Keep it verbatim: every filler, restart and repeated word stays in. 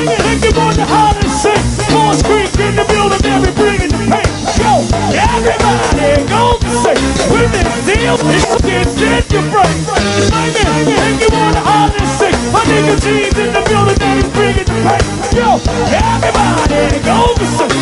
Make you want to holler and sing. Force Creek in the building, every bringing the pain. Yo, everybody go say, when this deal gets in your brain. Make you want to holler and sing. My nigga G's in the building, every bringing the pain. Yo, everybody go say.